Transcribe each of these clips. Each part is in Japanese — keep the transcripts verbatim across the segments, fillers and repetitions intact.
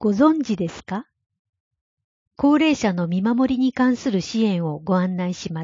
ご存知ですか？高齢者の見守りに関する支援をご案内します。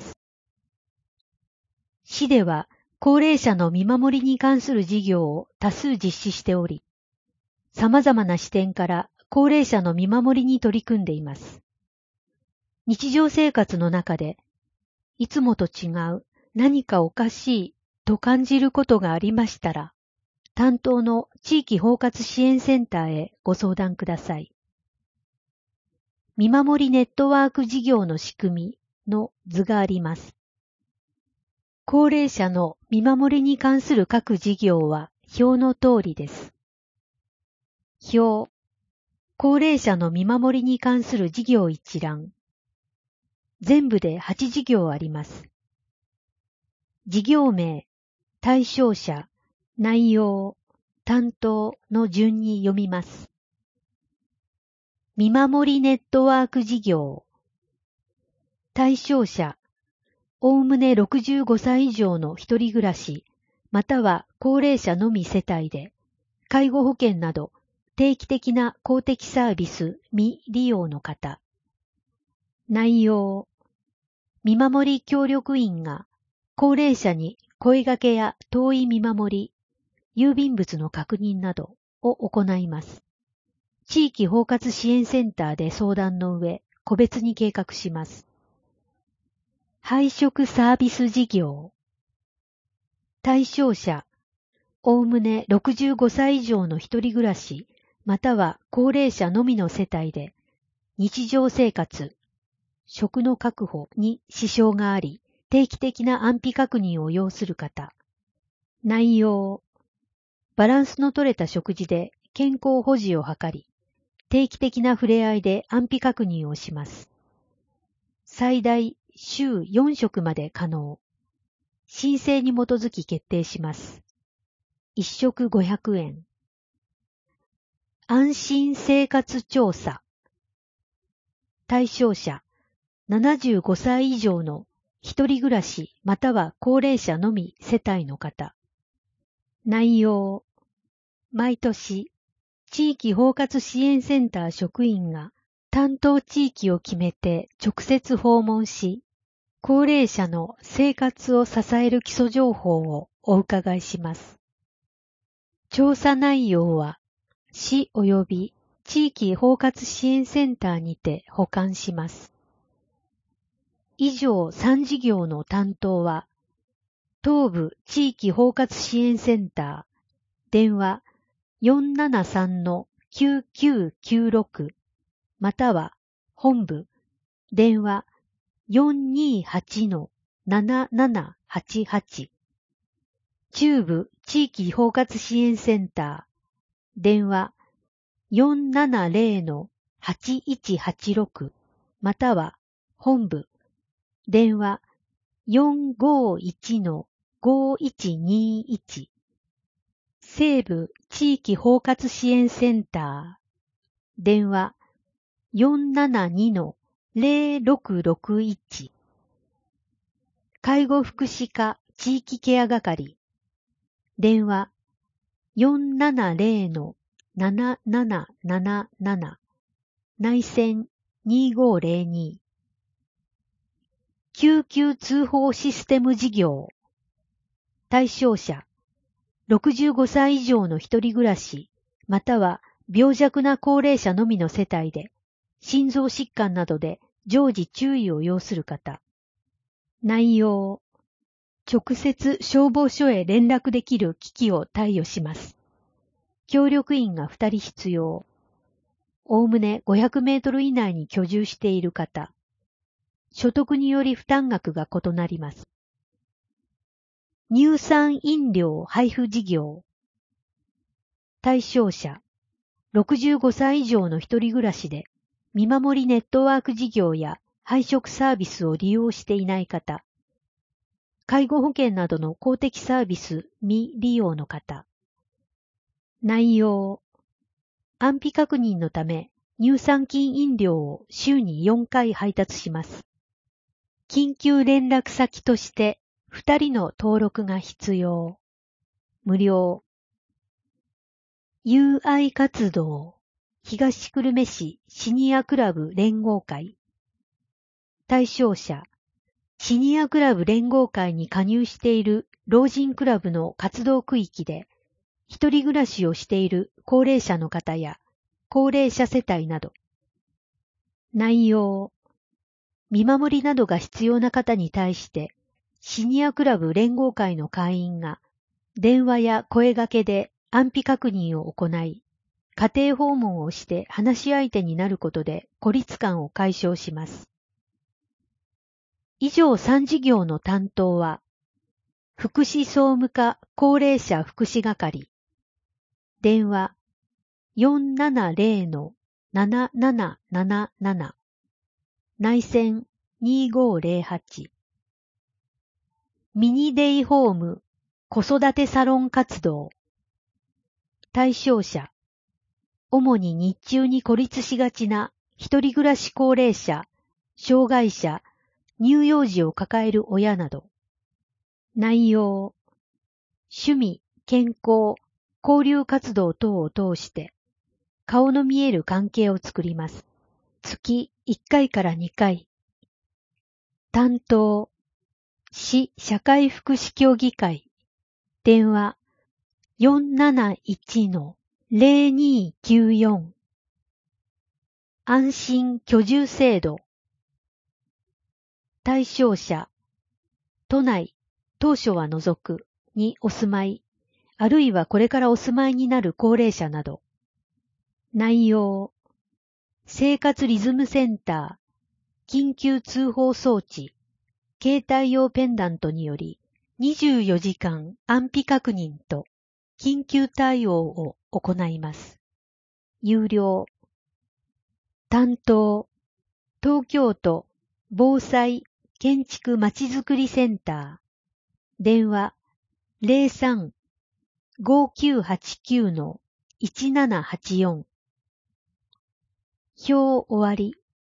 市では高齢者の見守りに関する事業を多数実施しており、様々な視点から高齢者の見守りに取り組んでいます。日常生活の中で、いつもと違う、何かおかしいと感じることがありましたら、担当の地域包括支援センターへご相談ください。見守りネットワーク事業の仕組みの図があります。高齢者の見守りに関する各事業は表の通りです。表、高齢者の見守りに関する事業一覧。全部ではち事業あります。事業名、対象者、内容、担当の順に読みます。見守りネットワーク事業。対象者、おおむねろくじゅうごさい以上の一人暮らし、または高齢者のみ世帯で、介護保険など定期的な公的サービス未利用の方。内容、見守り協力員が高齢者に声掛けや遠い見守り、郵便物の確認などを行います。地域包括支援センターで相談の上、個別に計画します。配食サービス事業。対象者、おおむねろくじゅうごさい以上の一人暮らし、または高齢者のみの世帯で、日常生活、食の確保に支障があり、定期的な安否確認を要する方。内容、バランスの取れた食事で健康保持を図り、定期的な触れ合いで安否確認をします。最大週よん食まで可能。申請に基づき決定します。いっ食ごひゃくえん。安心生活調査。対象者、ななじゅうごさい以上の一人暮らしまたは高齢者のみ世帯の方。内容、毎年、地域包括支援センター職員が担当地域を決めて直接訪問し、高齢者の生活を支える基礎情報をお伺いします。調査内容は、市及び地域包括支援センターにて保管します。以上さん事業の担当は、東部地域包括支援センター、電話 よんななさんのきゅうきゅうきゅうろく または本部、電話 よんにーはちのななななはちはち 中部地域包括支援センター、電話 よんななぜろのはちいちはちろく または本部、電話 よんごいちのごいちにいち 西部地域包括支援センター、電話 よんななにのぜろろくろくいち 介護福祉課地域ケア係、電話 よんななぜろのなななななななな 内線にごぜろに、救急通報システム事業。対象者、ろくじゅうごさい以上の一人暮らし、または病弱な高齢者のみの世帯で、心臓疾患などで常時注意を要する方。内容、直接消防署へ連絡できる機器を貸与します。協力員がふたり必要。おおむねごひゃくメートル以内に居住している方。所得により負担額が異なります。乳酸飲料配布事業。対象者、ろくじゅうごさい以上の一人暮らしで、見守りネットワーク事業や配食サービスを利用していない方。介護保険などの公的サービス未利用の方。内容、安否確認のため乳酸菌飲料を週によんかい配達します。緊急連絡先としてふたりの登録が必要。無料。友愛活動、 東久留米市シニアクラブ連合会。対象者、シニアクラブ連合会に加入している老人クラブの活動区域で、一人暮らしをしている高齢者の方や高齢者世帯など。内容、見守りなどが必要な方に対して、シニアクラブ連合会の会員が電話や声掛けで安否確認を行い、家庭訪問をして話し相手になることで孤立感を解消します。以上さん事業の担当は、福祉総務課高齢者福祉係、電話 よんななゼロのなななななななな、内線にごゼロはち、ミニデイホーム子育てサロン活動。対象者、主に日中に孤立しがちな一人暮らし高齢者、障害者、乳幼児を抱える親など。内容、趣味、健康、交流活動等を通して顔の見える関係を作ります。月いっかいからにかい。担当、市社会福祉協議会。電話 よんなないちのゼロにきゅうよん。安心居住制度。対象者、都内、当初は除くにお住まい、あるいはこれからお住まいになる高齢者など。内容、生活リズムセンター、緊急通報装置、携帯用ペンダントによりにじゅうよじかん安否確認と緊急対応を行います。有料。担当、東京都防災建築まちづくりセンター。電話 ゼロさん ごきゅうはちきゅう のいちななはちよん。表終わり。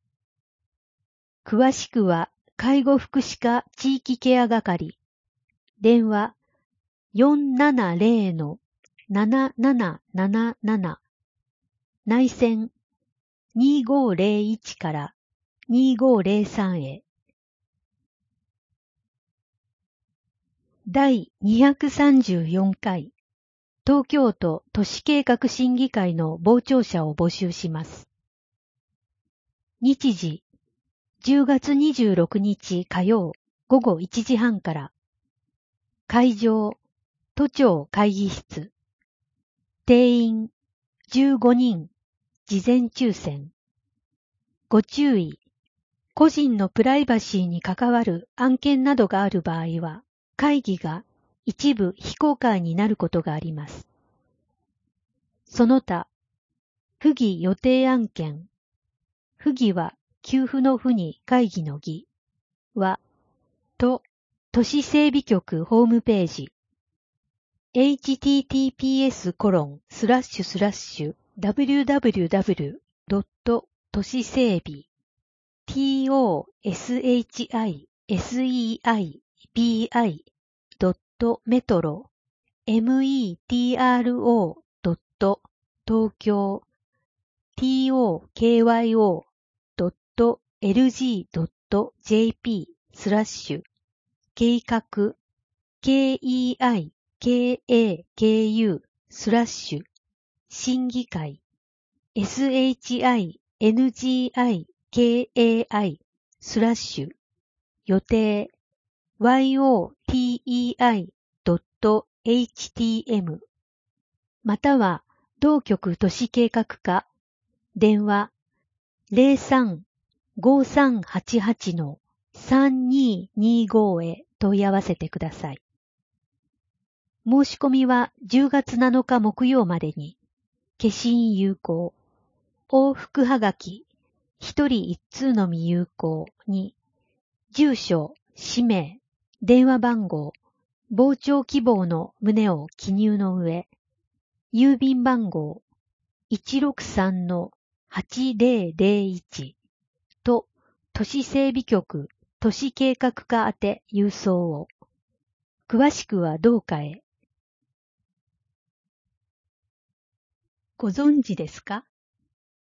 詳しくは介護福祉課地域ケア係。電話 よんななゼロのなななななななな。内線にごゼロいちからにごゼロさんへ。だいにひゃくさんじゅうよんかい東京都都市計画審議会の傍聴者を募集します。日時じゅうがつにじゅうろくにち火曜ごごいちじはんから。会場都庁会議室。定員じゅうごにん。事前抽選。ご注意。個人のプライバシーに関わる案件などがある場合は、会議が一部非公開になることがあります。その他、不議予定案件。不議は給付の不に会議の議は、と、都市整備局ホームページ。エイチティーティーピーエスコロンスラッシュスラッシュダブリューダブリューダブリュードット都市整備 トシセイビドットメトロ メトロ ドット東京 トキョー ドットエルジー ドットジェーピー スラッシュ計画 ケーイーアイケーエーケーユー スラッシュ審議会 シンギカイスラッシュ予定 ヨテイドットエイチティーエム または同局都市計画課電話 ゼロさん ごさんはちはち のさんにーにーご へ問い合わせてください。申し込みはじゅうがつなのか木曜までに、消印有効、往復はがき、一人一通のみ有効に、住所、氏名、電話番号、傍聴希望の旨を記入の上、郵便番号 いちろくさんのはちゼロゼロいち と都市整備局都市計画課宛て郵送を。詳しくは同課へ。ご存知ですか？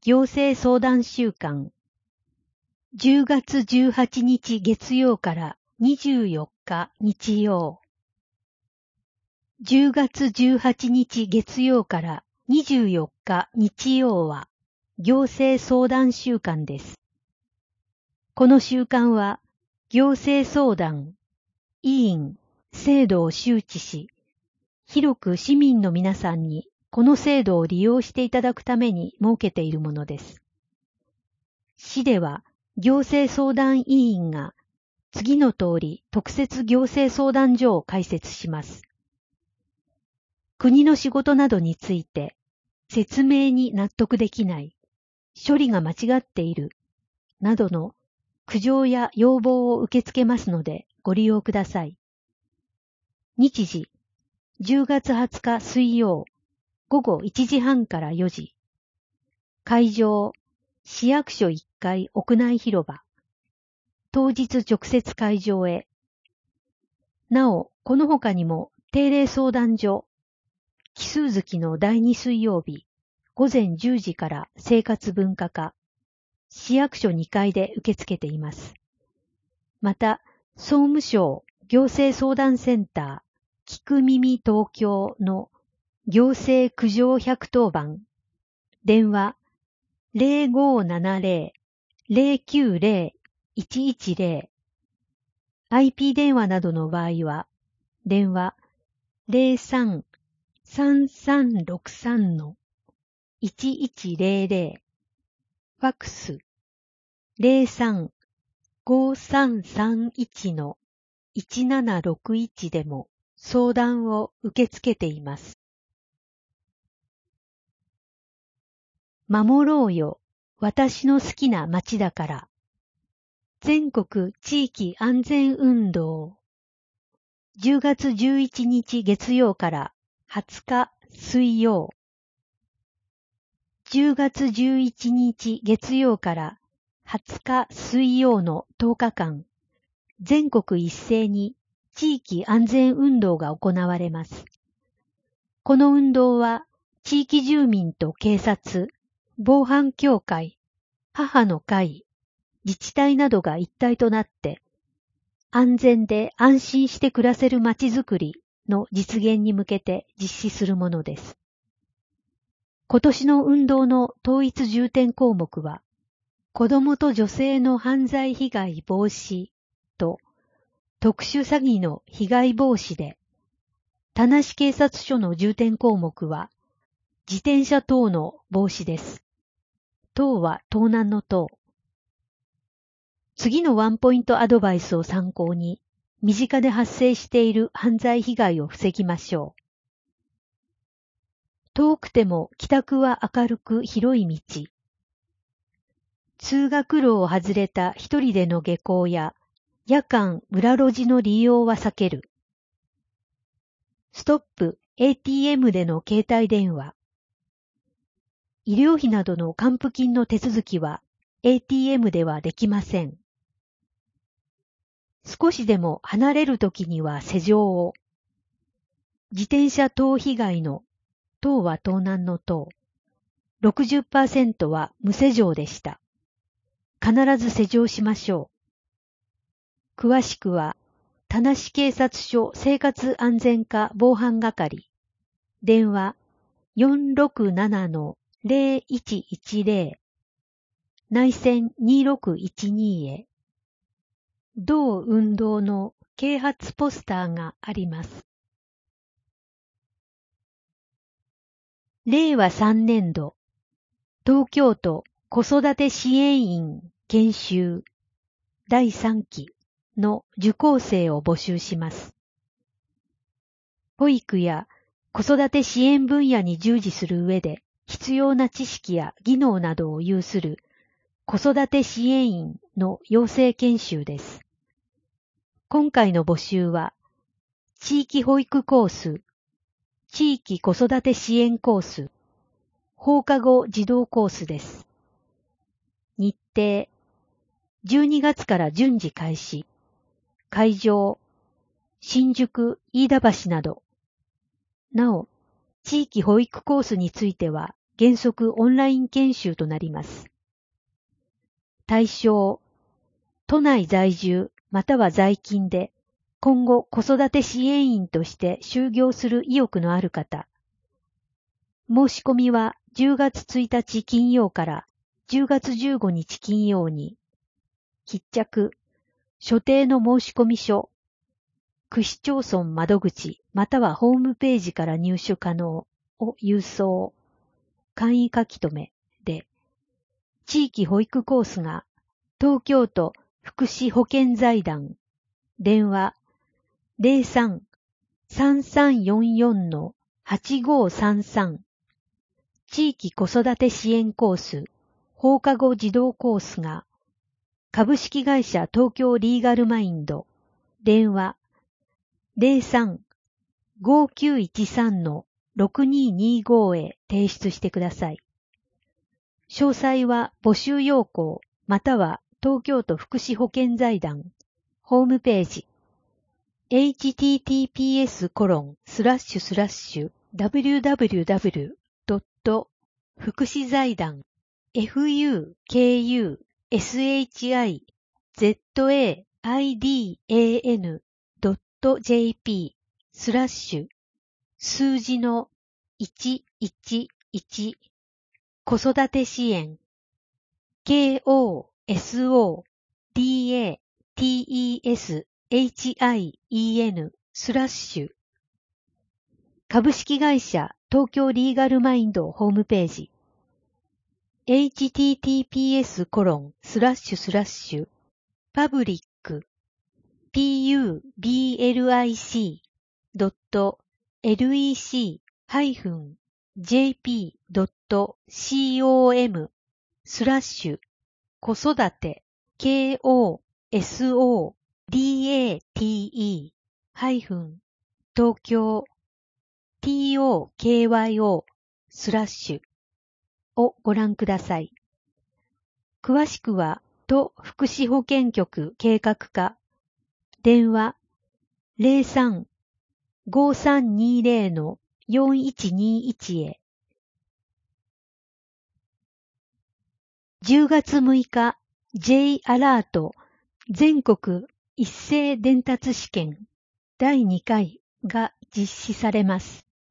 行政相談週間。じゅうがつじゅうはちにち月曜からにじゅうよっか日曜。じゅうがつじゅうはちにち月曜からにじゅうよっか日曜は行政相談週間です。この週間は行政相談、委員、制度を周知し、広く市民の皆さんにこの制度を利用していただくために設けているものです。市では行政相談委員が次の通り特設行政相談所を開設します。国の仕事などについて説明に納得できない、処理が間違っている、などの苦情や要望を受け付けますのでご利用ください。日時、じゅうがつはつか水曜、ごごいちじはんからよじ。会場、市役所いっかい屋内広場。当日直接会場へ。なお、この他にも定例相談所、奇数月のだいに水曜日、ごぜんじゅうじから生活文化課、市役所にかいで受け付けています。また、総務省行政相談センター、聞く耳東京の行政苦情ひゃくとおばん、電話 ゼロごーななゼロ ゼロきゅうゼロ いちいちゼロ、アイピー 電話などの場合は、電話 ゼロさん さんさんろくさん いちいちゼロゼロ、ファックス ゼロさん ごさんさんいち いちななろくいち でも相談を受け付けています。守ろうよ、私の好きな街だから。全国地域安全運動。じゅうがつじゅういちにち月曜からはつか水曜。じゅうがつじゅういちにち月曜からはつか水曜のとおかかん、全国一斉に地域安全運動が行われます。この運動は地域住民と警察、防犯協会、母の会、自治体などが一体となって安全で安心して暮らせるまちづくりの実現に向けて実施するものです。今年の運動の統一重点項目は、子どもと女性の犯罪被害防止と特殊詐欺の被害防止で、田無警察署の重点項目は、自転車等の防止です。等は盗難の等。次のワンポイントアドバイスを参考に、身近で発生している犯罪被害を防ぎましょう。遠くても帰宅は明るく広い道。通学路を外れた一人での下校や、夜間裏路地の利用は避ける。ストップ エーティーエム での携帯電話。医療費などの還付金の手続きは エーティーエム ではできません。少しでも離れるときには施錠を。自転車盗被害の盗は盗難の盗。ろくじゅっパーセント は無施錠でした。必ず施錠しましょう。詳しくは、田無警察署生活安全課防犯係。電話 よんろくななのゼロいちいちゼロ。内線にろくいちにへ。同運動の啓発ポスターがあります。れいわさんねんど、東京都子育て支援員研修だいさんきの受講生を募集します。保育や子育て支援分野に従事する上で必要な知識や技能などを有する子育て支援員の養成研修です。今回の募集は、地域保育コース、地域子育て支援コース、放課後児童コースです。日程、じゅうにがつから順次開始、会場、新宿、飯田橋など。なお、地域保育コースについては、 原則オンライン研修となります。対象、都内在住または在勤で今後子育て支援員として就業する意欲のある方。申し込みはじゅうがつついたち金曜からじゅうがつじゅうごにち金曜に、必着、所定の申し込み書、区市町村窓口またはホームページから入手可能を郵送、簡易書き留めで、地域保育コースが東京都福祉保健財団、電話 ゼロさん さんさんよんよん はちごさんさん、地域子育て支援コース、放課後児童コースが株式会社東京リーガルマインド、電話 ゼロさん ごきゅういちさん ろくににご へ提出してください。詳細は募集要項または東京都福祉保健財団ホームページ エイチティーティーピーエスコロンスラッシュスラッシュダブリューダブリューダブリュードット福祉財団 フクシザイダン ドット ジェーピー スラッシュ数字のいちいちいち子育て支援 コソダテスラッシュ株式会社東京リーガルマインドホームページ エイチティーティーピーエスコロンスラッシュスラッシュパブリック ピーユービーエルアイシー ドット レック ハイフン ジェーピー ドット コム スラッシュ子育て コソダテ ハイフン東京 トク スラッシュをご覧ください。詳しくは都福祉保健局計画課電話 ゼロさん ごさんにゼロ よんいちにいち へ。じゅうがつむいか J アラート全国一斉伝達試験だいにかいが実施されます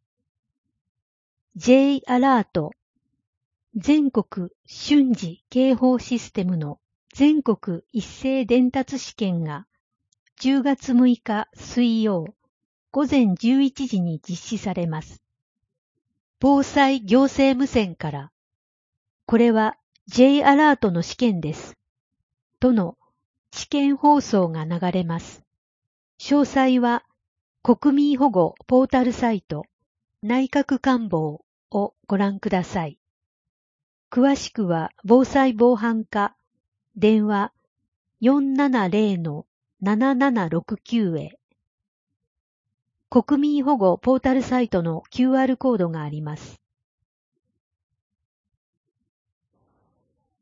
。J アラート全国瞬時警報システムの全国一斉伝達試験がじゅうがつむいか水曜午前じゅういちじに実施されます。防災行政無線から、これは J アラートの試験です。との試験放送が流れます。詳細は国民保護ポータルサイト内閣官房をご覧ください。詳しくは防災防犯課電話 よんななゼロ ななななろくきゅう へ。国民保護ポータルサイトの キューアール コードがあります。